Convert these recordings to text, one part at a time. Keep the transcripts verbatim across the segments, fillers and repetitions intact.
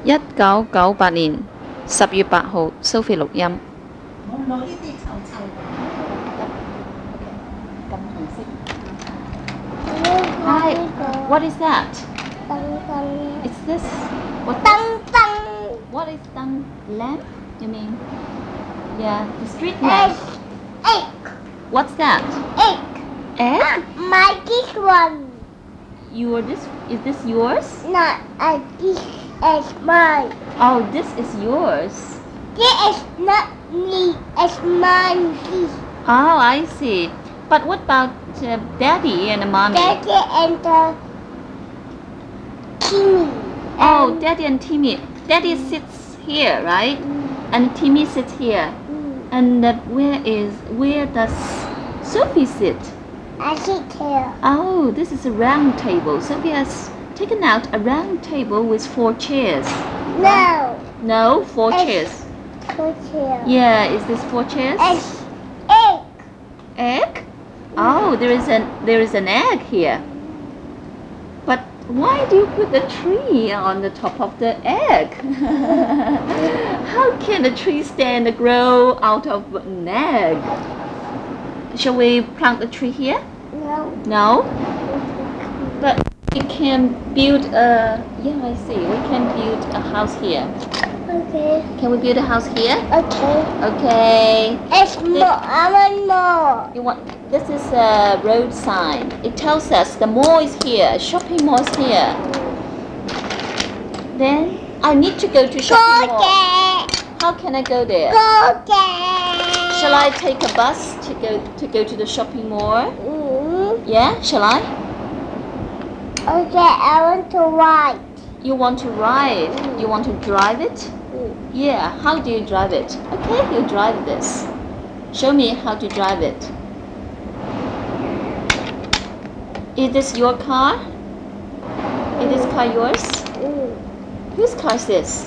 一九九八年十月八號 Sophie 錄音。 我唔攞呢啲臭臭咁紅色。 Hi, what is that? 燈燈 Is this what? 燈燈 What is dang lamp? You mean? Yeah, the street egg lamp. egg What's that? egg Egg? my this one Your this is this yours? not a this is mine. Oh, this is yours. This is not me, it's mine. This Oh, I see. But what about uh, daddy and mommy? daddy and the Timmy. Oh, And- daddy and Timmy. Daddy sits here, right? And Timmy sits here. Mm. And uh, where is where does Sophie sit? I sit here. Oh, this is a round table. Sophie has taken out a round table with four chairs. No, No, four Yes. chairs. put here. Yeah, is this four chairs? It's egg. Egg? Oh, there is an there is an egg here. But why do you put the tree on the top of the egg? How can a tree stand and grow out of an egg? Shall we plant the tree here? No. No? But we can build a yeah, I see. We can build a house here. Okay. Can we build a house here? Okay. Okay. It's more. I want more. You want this is a road sign. It tells us the mall is here, shopping mall is here. Then I need to go to Go shopping mall. get. How can I go there? Go get. Shall I take a bus to go to go to the shopping mall? Mm. Yeah, shall I? Okay, I want to ride. You want to ride? You want to drive it? Mm. Yeah, how do you drive it? Okay, you drive this. Show me how to drive it. Is this your car? Is this car yours? Mm. Whose car is this?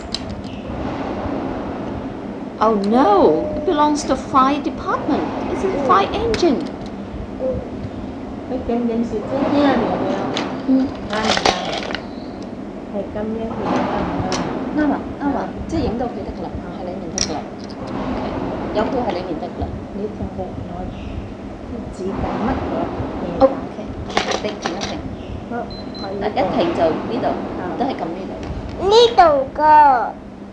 Oh no, it belongs to fire department. It's a fire engine. Cái kem nhân sự chết nha được không? Ừ. Ai thầy cầm nhân thì cầm 啱啊，啱啊，即係影到佢得㗎啦，係你面得㗎啦。OK，有佢係你面得㗎啦。 你仲學我啲子彈乜嘢？ OK，你停一停， 好，可以。 嗱一停就呢度，都係撳呢度。 呢度噶。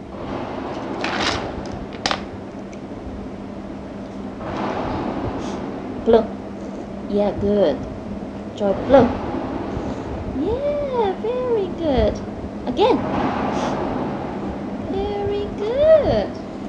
Blue. Yeah, good. Joy blue. Yeah, very good. Again. Very good.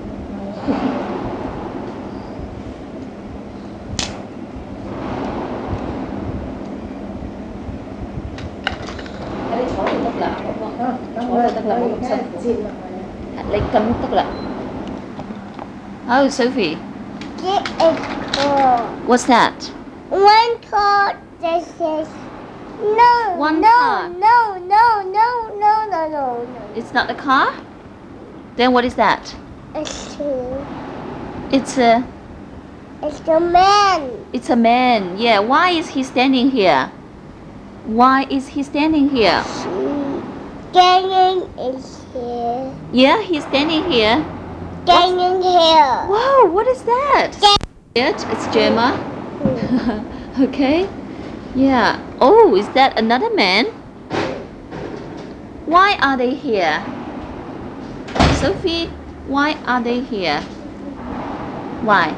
Cái坐就得啦，好唔好？ 咁坐就得啦，冇咁辛苦。 接落去。 你咁得啦。Oh, Sophie, This is cool. what's that? One car. This is no. One no, car. No, no, no, no, no, no, no. It's not a car? Then what is that? It's two. It's a It's the man. it's a man. Yeah, why is he standing here? Why is he standing here? Ganging is here. Yeah, he's standing here. Ganging here. Wow, what is that? It, it's Gemma. Okay. Yeah. Oh, is that another man? Why are they here? Sophie, why are they here? Why?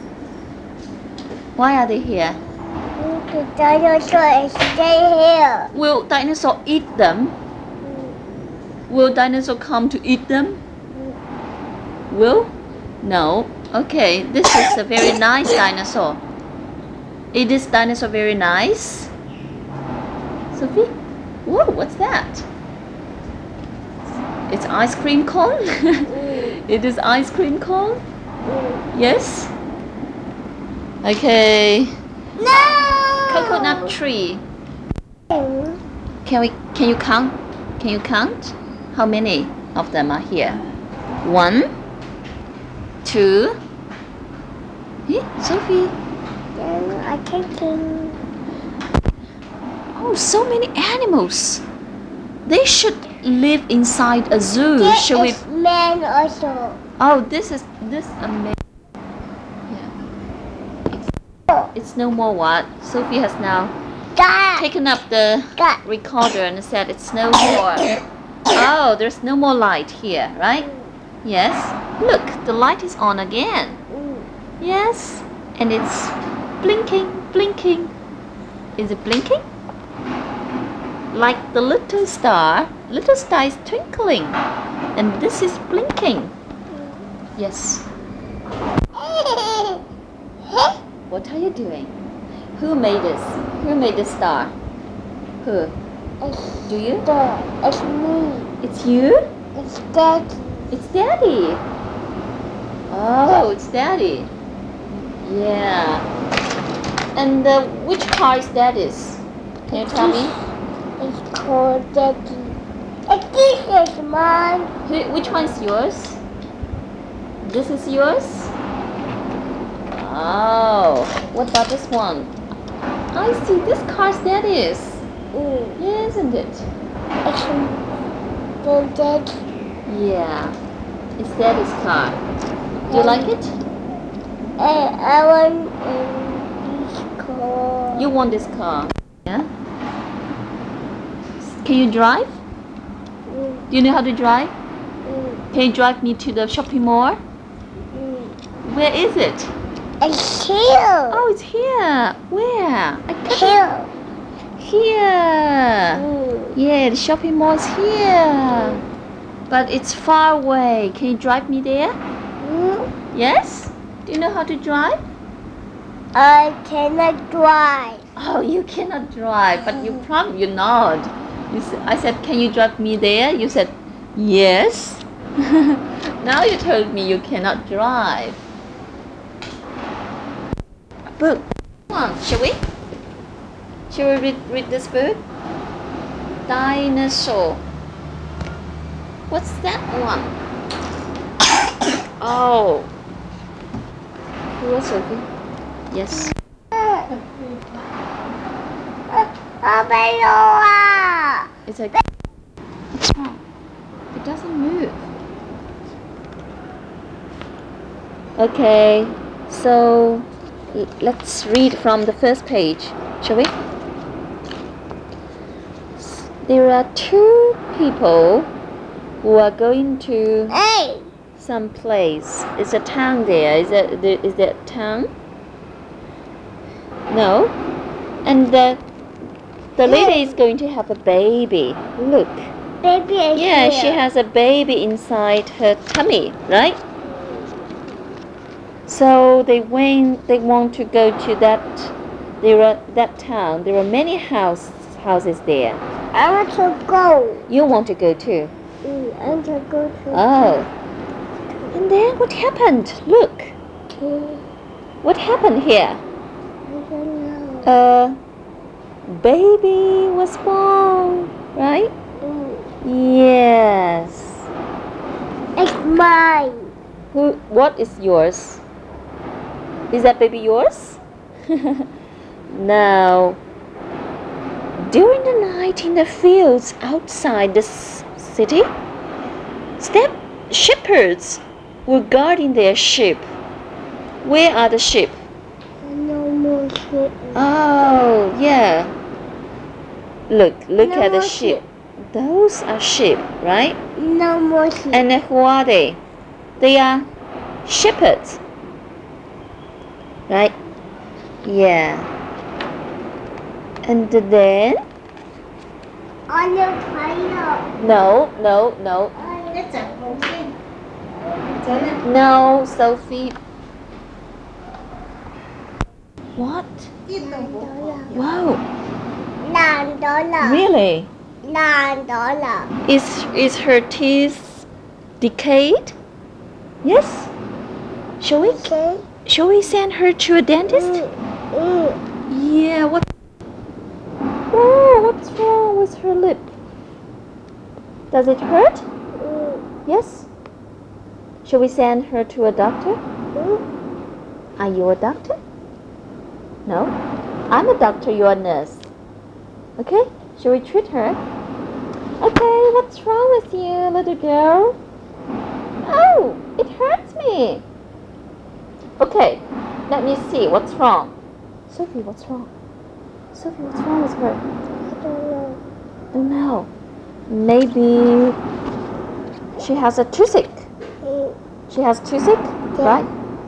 Why are they here? The dinosaur is stay here. Will dinosaur eat them? Will dinosaur come to eat them? Will? No. Okay, this is a very nice dinosaur. Is this dinosaur very nice? Sophie? Whoa, what's that? It's ice cream cone? It is ice cream cone? Yes? Okay. No. Coconut tree. Can we can you count? Can you count? How many of them are here? One, two. Eh, Sophie. Then I can think. Oh, so many animals. They should live inside a zoo. There Shall we? is man also. Oh, this is this amazing. Yeah. It's no more what? Sophie has now God. taken up the God. recorder and said it's no more. Oh, there's no more light here, right? Yes. Look, the light is on again. Yes. And it's blinking, blinking. Is it blinking? Like the little star. Little star is twinkling. And this is blinking. Yes. What are you doing? Who made this? Who made the star? Who? It's Do you? the, it's me. It's you? It's Daddy. It's Daddy. Oh, it's Daddy. Yeah. And uh, which car is Daddy's? Can you tell me? It's called Daddy. And this is mine. Who, which one's yours? This is yours? Oh, what about this one? I see, this car's Daddy's. Mm. Yeah, isn't it? It's the Daddy. Yeah, it's Daddy's car. Do you like it? And I want um, this car. You want this car? Yeah. Can you drive? Mm. Do you know how to drive? Mm. Can you drive me to the shopping mall? Mm. Where is it? It's here. Oh, it's here. Where? I can't. Here. Here. Mm. Yeah, the shopping mall's here. But it's far away. Can you drive me there? Mm. Yes? Do you know how to drive? I cannot drive. Oh, you cannot drive, but you prom you nod. You s I said, can you drive me there? You said, yes. Now you told me you cannot drive. Book. Come on, shall we? Shall we read, read this book? Dinosaur. What's that one? Oh. Who Sophie? Yes. Abeloa. It's like, what's wrong? It doesn't move. Okay, so l- let's read from the first page, shall we? S- There are two people who are going to Hey. some place. Is a town there? Is that the- is that town? No. And the the lady is going to have a baby. Look. Baby is Yeah, here. she has a baby inside her tummy, right? So they went. They want to go to that. There are that town. There are many house houses there. I want to go. You want to go too? Mm, I want to go to. Oh. And then what happened? Look. Mm, What happened here? I don't know. A baby was born, right? Mm, Yes. it's mine. Who? What is yours? Is that baby yours? Now, during the night in the fields outside the s- city, step shepherds were guarding their sheep. Where are the sheep? No more shit. Oh, yeah. Look, look No at the more sheep. Those are sheep, right? No more shit. And who are they? They are shepherds. Right? Yeah. And then? On your fire. No, no, no. That's a broken. No, Sophie. What? Wow. Nine dollar. Really? Nine dollar. Is is her teeth decayed? Yes? Shall we Okay. shall we send her to a dentist? Mm, mm. Yeah, what Oh, what's wrong with her lip? Does it hurt? Mm, Yes? Shall we send her to a doctor? mm. Are you a doctor? No? I'm a doctor, you're a nurse. Okay? Shall we treat her? Okay, what's wrong with you, little girl? Oh, it hurts me. Okay, let me see what's wrong. Sophie, what's wrong? Sophie, what's wrong with her? I don't know. Don't know. Maybe she has a toothache. Mm. She has toothache, right?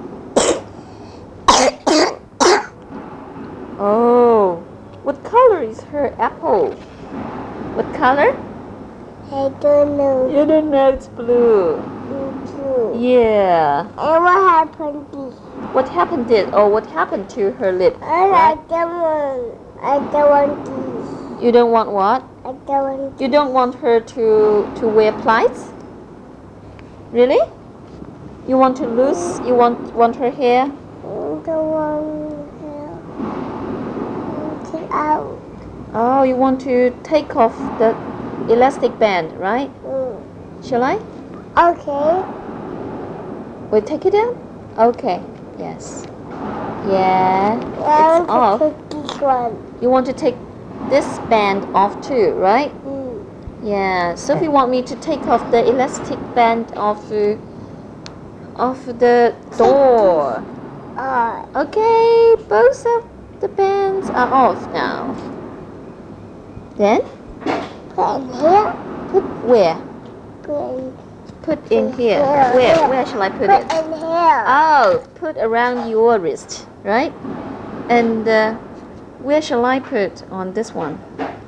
Oh, what color is her apple? What color? I don't know. You don't know, it's blue. Me too. Yeah. And what happened this? What happened did, or what happened to her lip? And Right? I don't want. I don't want this. You don't want what? I don't want. You don't want her to to wear plies? Really? You want to lose? You want want her hair? I don't want her. Take out. Oh, you want to take off the elastic band, right? Mm. Shall I? Okay. We take it down? Okay. Yes. Yeah. I It's want off. to take this one. You want to take this band off too, right? Mm. Yeah. Sophie want me to take off the elastic band off the of the door. Uh, Okay, both of the bands are off now. Then put in here. put where? Put in, Put in here. Here, Where? here. Where shall I put put it? in here. Oh, put around your wrist, right? And uh, where shall I put on this one?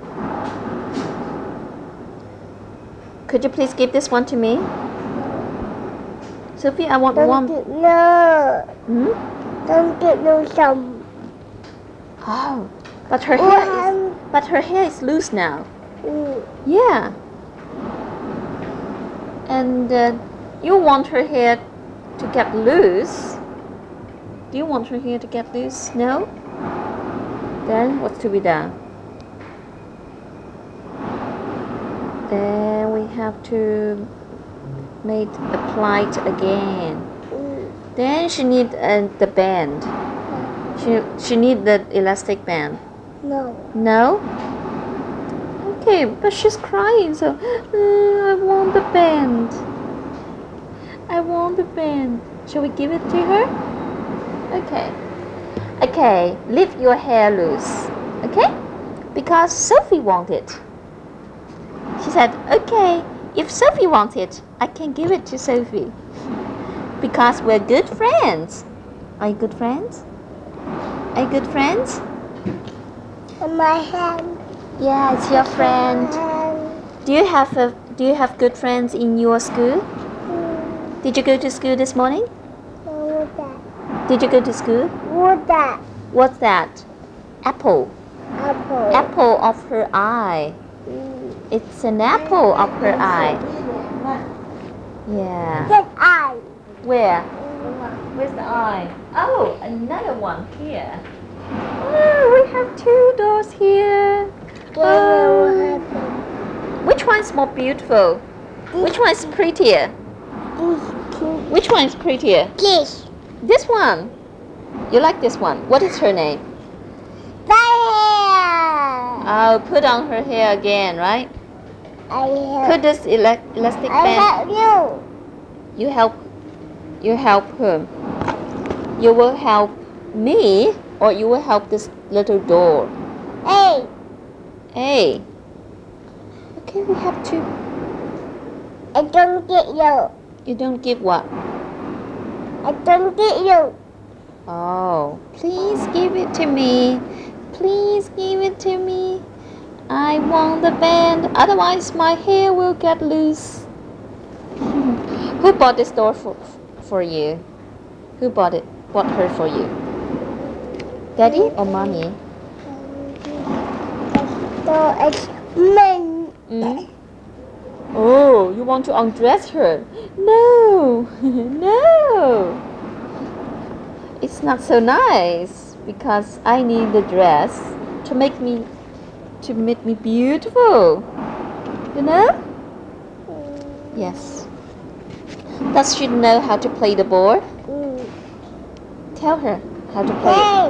Could you please give this one to me? Sophie, I want Don't one. get no. Hmm? Don't get no some. Oh, but her hair is One. but her hair is loose now. Mm. Yeah. And uh, you want her hair to get loose? Do you want her hair to get loose? No? Then what's to be done? Then we have to make apply it again. Mm. Then she need uh, the band. She she need the elastic band. No. No? Okay, but she's crying, so uh, I want the band. I want the band. Shall we give it to her? Okay. Okay, leave your hair loose. Okay? Because Sophie wants it. She said, okay, if Sophie wants it, I can give it to Sophie. Because we're good friends. Are you good friends? Are you good friends? In my hand. Yeah, it's your friend. Hand. Do you have a do you have good friends in your school? Mm. Did you go to school this morning? No, what that? Did you go to school? What that? What's that? Apple. Apple. Apple of her eye. Mm. It's an apple of her eye. Yeah. Get eye. Where? Mm. Where's the eye? Oh, another one here. Oh, we have two doors here. Then Oh. what happened? Which one's more beautiful? Which one's prettier? This cute. Which one's prettier? This. This one. You like this one? What is her name? Fire. Oh, put on her hair again, right? I help. Put this ela- elastic I band. help you. You help. You help her. You will help me, or you will help this little door. Hey. Hey. Okay, we have to. I don't get you. You don't give what? I don't get you. Oh, please give it to me. Please give it to me. I want the band, otherwise my hair will get loose. Who bought this door for, for you? Who bought it? Bought her for you? Daddy or mommy? So it's men. Mm? Oh, you want to undress her? No, no. It's not so nice because I need the dress to make me to make me beautiful. You know? Yes. Does she know how to play the board? Mm. Tell her how to play Hey,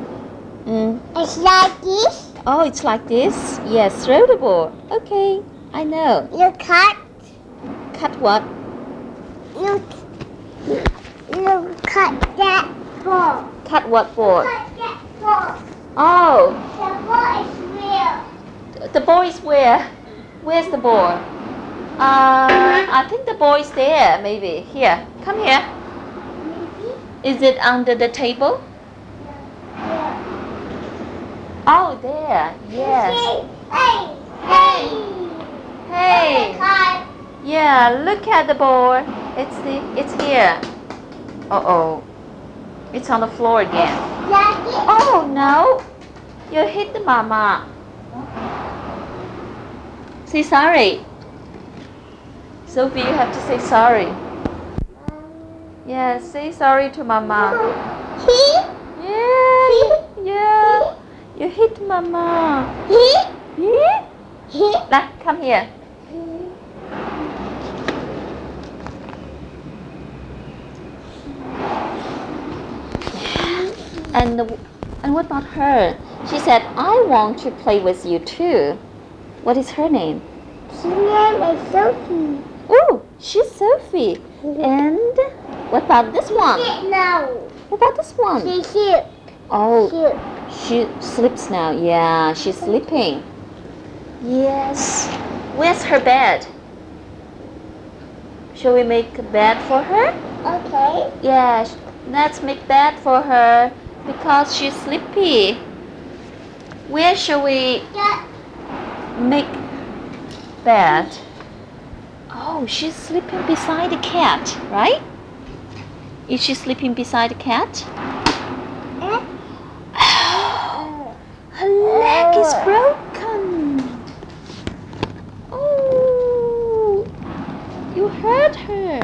it. Mm. it's like this. Oh, it's like this? Yes, throw the ball. Okay, I know. You cut. Cut what? You, you cut that ball. Cut what for? Cut that ball. Oh, The ball is real. the ball is where? Where's the ball? Uh, I think the ball is there, maybe. Here, come here. Maybe. Is it under the table? Yeah. Oh, there. Yes. Hey. Hey. Hey. Cut. Yeah, look at the ball. It's the. It's here. Uh oh. It's on the floor again. Daddy. Oh no! You hit the mama. Say sorry. Sophie, you have to say sorry. Yeah, say sorry to mama. He. Yeah, yeah. You hit mama. He. Yeah? He. Nah, come here. And and what about her? She said, I want to play with you too. What is her name? His name is Sophie. Oh, she's Sophie. And what about this one? Sit now. What about this one? She sleep. Oh, Sleep. she sleeps now. Yeah, she's sleeping. Yes. Where's her bed? Shall we make a bed for her? Okay. Yeah, sh- let's make bed for her because she's sleepy. Where shall we Yeah. make bed? Oh, she's sleeping beside the cat, right? Is she sleeping beside the cat? Eh? Her leg is broken. Oh, you hurt her.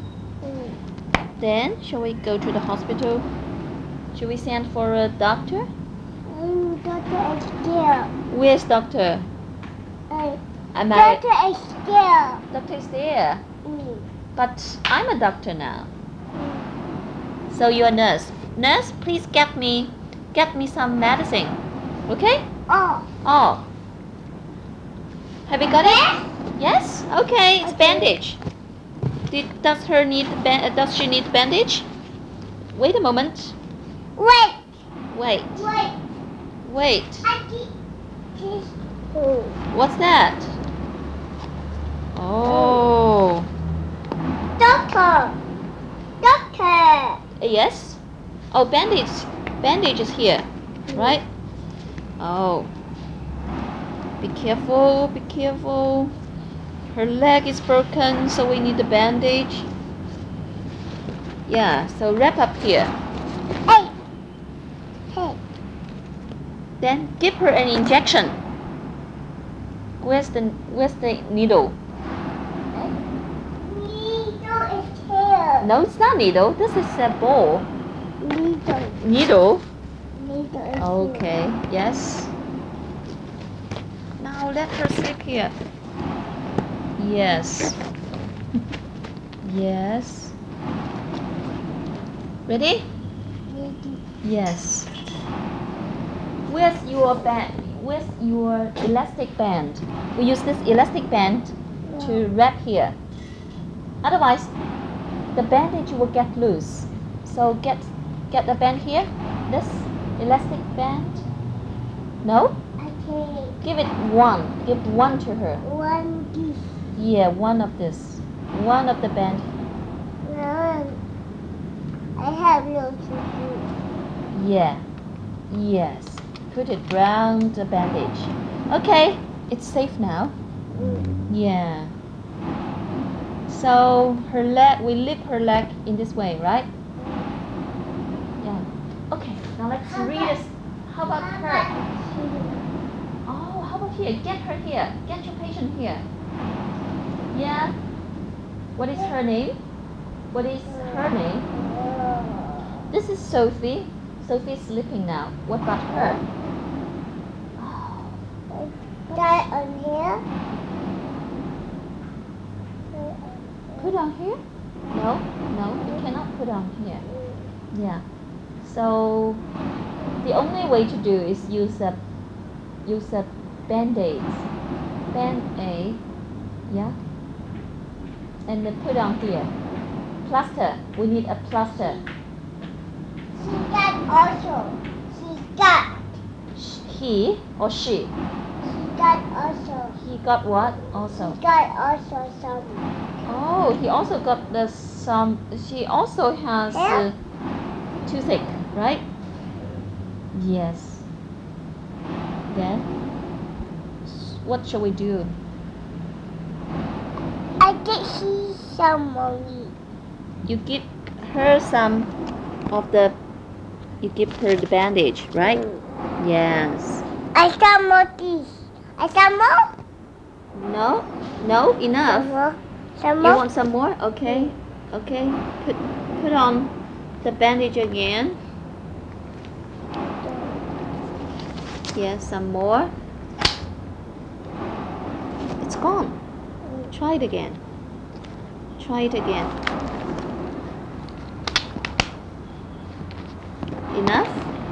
Then, shall we go to the hospital? Shall we send for a doctor? Um, Doctor is here. Where's doctor? Uh, Am I? Doctor is here. Doctor is there. Mm. But I'm a doctor now. So you're a nurse. Nurse, please get me, get me some medicine. Okay? Oh. Oh. Have you got it? Yes? Okay, it's Okay. bandage. Did, does her need ba- does she need bandage? Wait a moment. Wait. Wait. Wait. Wait. I keep this. Oh. What's that? Oh. Doctor. Doctor. Yes? Oh, bandage. Bandage is here, right? Oh. Be careful, be careful. Her leg is broken, so we need a bandage. Yeah, so wrap up here. Hey. Hey. Then give her an injection. Where's the where's the needle? Needle is here. No, it's not needle. This is a ball. Needle. Needle. Needle is Okay. Yes. Now let her sleep here. Yes. Yes. Ready? here. Needle. Yes. Where's your band? Where's your elastic band? We use this elastic band to wrap here. Otherwise, the bandage will get loose. So get get the band here. This elastic band. No? Okay. Give it one. Give one to her. One piece. Yeah, one of this. One of the band. One. I have no to Yeah. Yes. Put it round the bandage. Okay, it's safe now. do. Mm. Yeah. So her leg, we lift her leg in this way, right? Yeah. Okay, now let's read this. How about her? Oh, how about here? Get her here. Get your patient here. Yeah. What is her name? What is her name? This is Sophie. Sophie is sleeping now. What about her? That on here. Put on here? No, no, you cannot put on here. Yeah. So the only way to do is use a use a band-aid. Band-aid Yeah. And then put on here. Plaster. We need a plaster. She got also. She got. Sh- He or she? She got also. He got what also? She got also some. Oh, he also got the some. She also has uh, toothache, right? Yes. Then, s- what shall we do? I think she's some money. You give her some of the. You give her the bandage, right? Yes. I got more these. I got more. No, no, Some enough. more. Some You more. want some more? Okay, okay. Put put on the bandage again. Yes, some more. It's gone. Try it again. Try it again. Enough?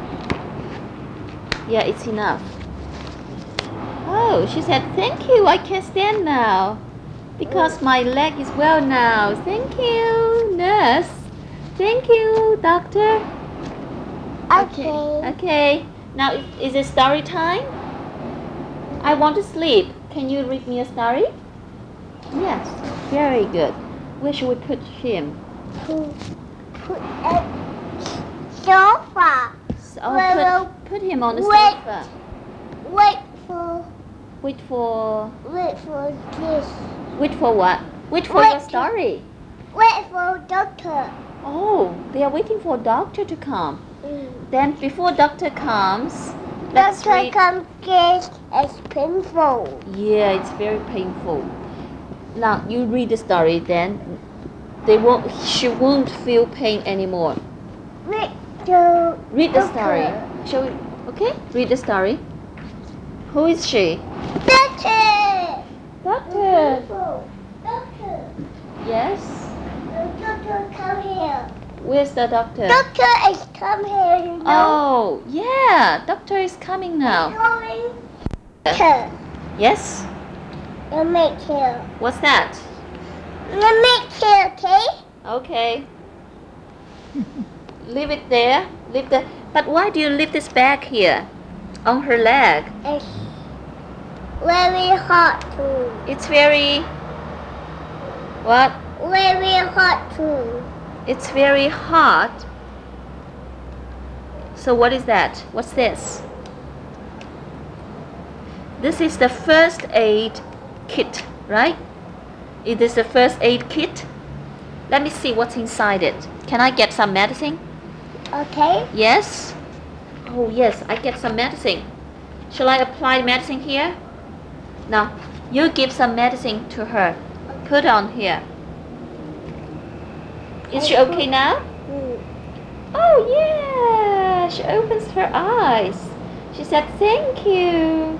Yeah, it's enough. Oh, she said, thank you, I can stand now. Because my leg is well now. Thank you, nurse. Thank you, doctor. Okay. Okay. Now, is, is it story time? I want to sleep. Can you read me a story? Yes. Very good. Where should we put him? Put, put a sofa. So, Well, put, put him on the wait. sofa. Wait for. Wait for... Wait for this. Wait for what? Wait for Wait. your story. Wait for doctor. Oh, they are waiting for doctor to come. Mm. Then before doctor comes, let's Doctor read. comes case it's painful. Yeah, it's very painful. Now you read the story. Then they won't. She won't feel pain anymore. Read the Read the doctor. story. Shall we? Okay. Read the story. Who is she? Doctor. Doctor. Doctor. Yes. The doctor come here. Where's the doctor? Doctor is come here. You know. Oh, yeah. Doctor is coming now. Going. Doctor. Yes. You make here. What's that? You make here, okay? Okay. Leave it there. Leave the. But why do you leave this bag here, on her leg? It's very hot too. It's very. What? Very hot too. It's very hot. So what is that? What's this? This is the first aid kit, right? It is the first aid kit. Let me see what's inside it. Can I get some medicine? Okay. Yes. Oh yes, I get some medicine. Shall I apply medicine here? Now, you give some medicine to her. Put on here. Is she okay now? Mm. Oh yeah, she opens her eyes. She said thank you.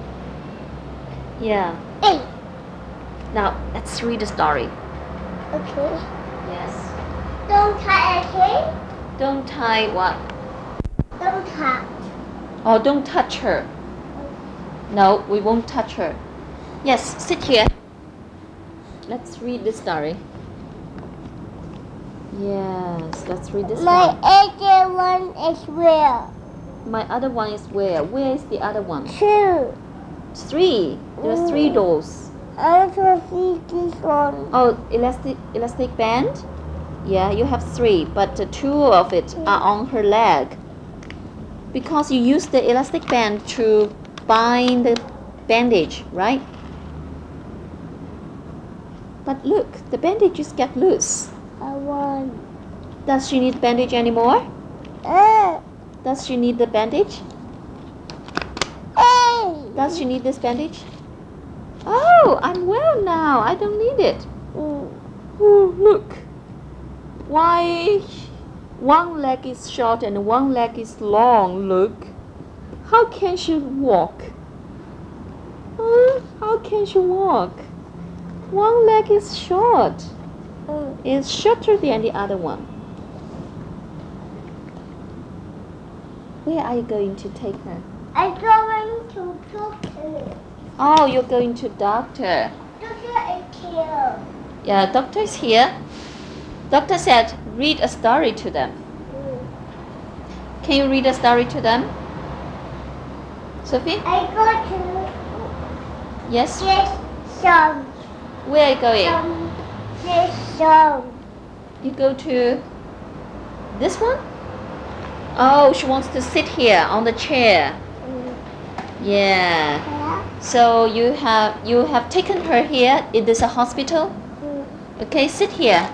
Yeah. Hey. Now let's read the story. Okay. Yes. Don't touch, okay? Don't tie what? Don't touch. Oh, don't touch her. No, we won't touch her. Yes, sit here. Let's read the story. Yes, let's read this My one. other one is where? My other one is where? Where is the other one? Two. Three. There are three Mm. doors. I also see this one. Oh, elastic elastic band? Yeah, you have three, but uh, two of it are on her leg. Because you use the elastic band to bind the bandage, right? But look, the bandages get loose. I want. Does she need bandage anymore? Uh, Does she need the bandage? hey. Does she need this bandage? Oh, I'm well now. I don't need it. Mm. Oh, look. Why one leg is short and one leg is long? Look. How can she walk? Huh? How can she walk? One leg is short. Mm. It's shorter than the other one. Where are you going to take her? I'm going to doctor. Oh, you're going to doctor. Doctor is here. Yeah, doctor is here. Doctor said, read a story to them. Mm. Can you read a story to them? Sophie? I go to Yes? this song. Where are you going? Some this song. You go to this one? Oh, she wants to sit here on the chair. Mm. Yeah. Yeah. So you have you have taken her here. It is a hospital. Mm. Okay, sit here.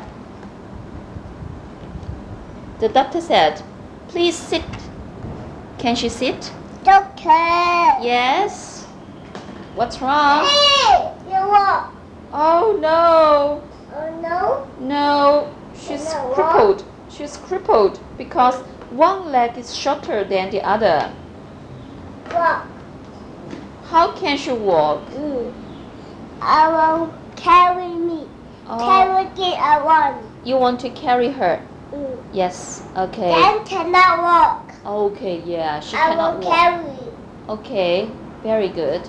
The doctor said, please sit. Can she sit? Doctor. Yes. What's wrong? Hey, you walk. Oh no. Oh no. No, she's No, what? crippled. She's crippled because one leg is shorter than the other. Walk. How can she walk? Mm. I will carry me. Oh, Carry it I want. you want to carry her? Mm. Yes. Okay. Then cannot walk. Okay, yeah, she I cannot will walk. carry. Okay, very good.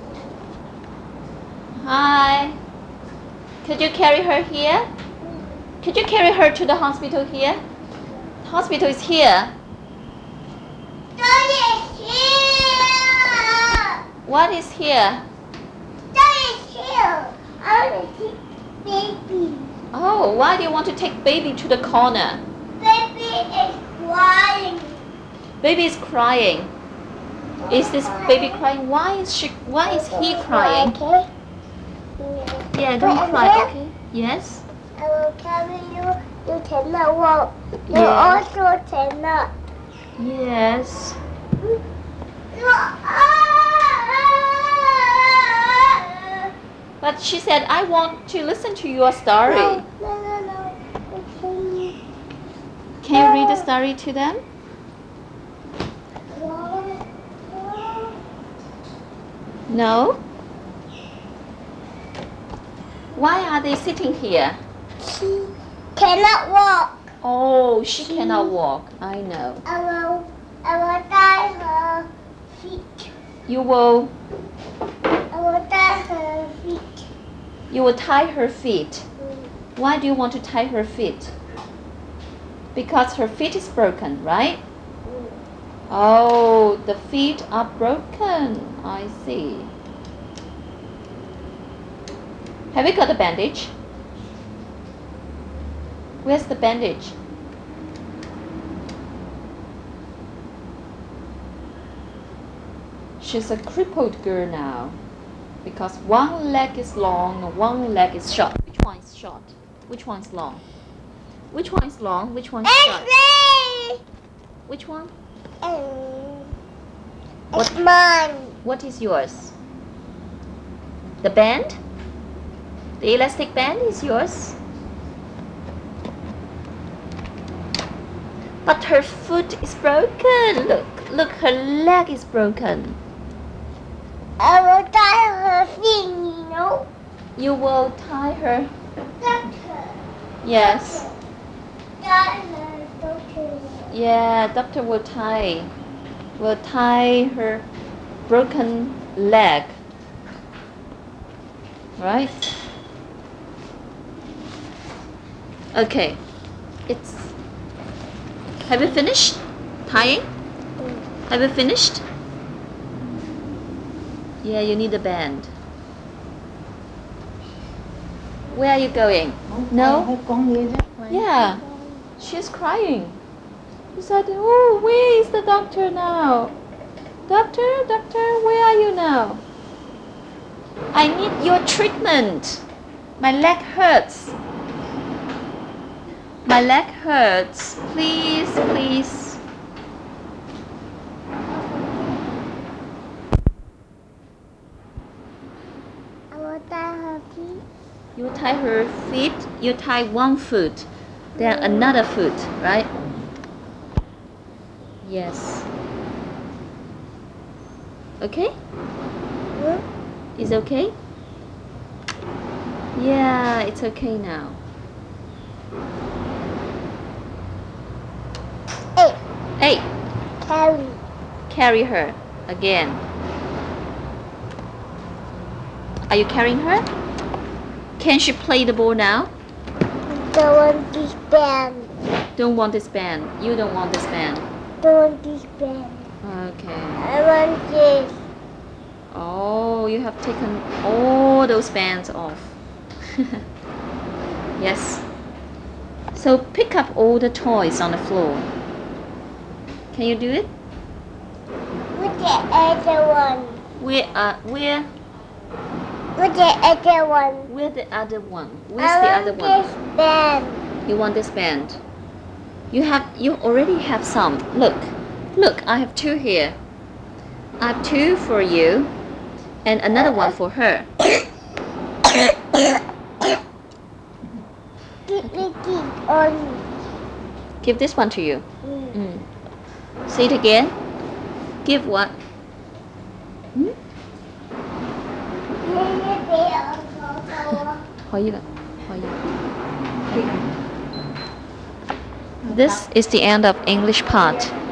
Hi. Could you carry her here? Could you carry her to the hospital here? The hospital is here. Daddy is here. What is here? Daddy is here. I want to take baby. Oh, why do you want to take baby to the corner? Baby is crying. Baby is crying. Is this baby crying? Why is she? Why is he crying? Okay. Yeah, don't Wait, cry. okay. Okay. Yes. I will carry you. You cannot walk. You Yeah. also cannot. Yes. But she said, I want to listen to your story. No, no, no, no. Okay. Can you read the story to them? No? Why are they sitting here? She cannot walk. Oh, she cannot walk. I know. I will, I will tie her feet. You will I will tie her feet. you will tie her feet. Mm. Why do you want to tie her feet? Because her feet is broken, right? Mm. Oh, the feet are broken. I see. Have you got a bandage? Where's the bandage? She's a crippled girl now because one leg is long and one leg is short. Which one is short? Which one is long? Which one is long? Which one is short? X-ray. Which one? Mm. What? It's mine. What is yours? The band? The elastic band is yours? But her foot is broken. Look, look, her leg is broken. I will tie her feet, you know. You will tie her. Doctor. Yes. Tie her, doctor. Yeah, doctor will tie. Will tie her broken leg. Right? Okay. It's. Have you finished tying? Have you finished? Yeah, you need a band. Where are you going? No? Yeah. She's crying. She said, oh, where is the doctor now? Doctor, doctor, where are you now? I need your treatment. My leg hurts. My leg hurts. Please, please. I will tie her feet. You tie her feet. You tie one foot, then another foot, right? Yes. Okay? Hmm? Is okay? Yeah, it's okay now. Hey, Hey, carry. carry her again. Are you carrying her? Can she play the ball now? Don't want this band. Don't want this band. You don't want this band. Don't want this band. Okay. I want this. Oh, you have taken all those bands off. Yes. So pick up all the toys on the floor. Can you do it? What's the other one? Where uh where What's the other one? where the other one? Where's I the want other one? this band. You want this band? You have you already have some. Look. Look, I have two here. I have two for you and another one for her. Give me this on. Give this one to you. Mm. Mm. Say it again. Give what? Hmm? Hỏi gì vậy? Hỏi gì? This is the end of English part.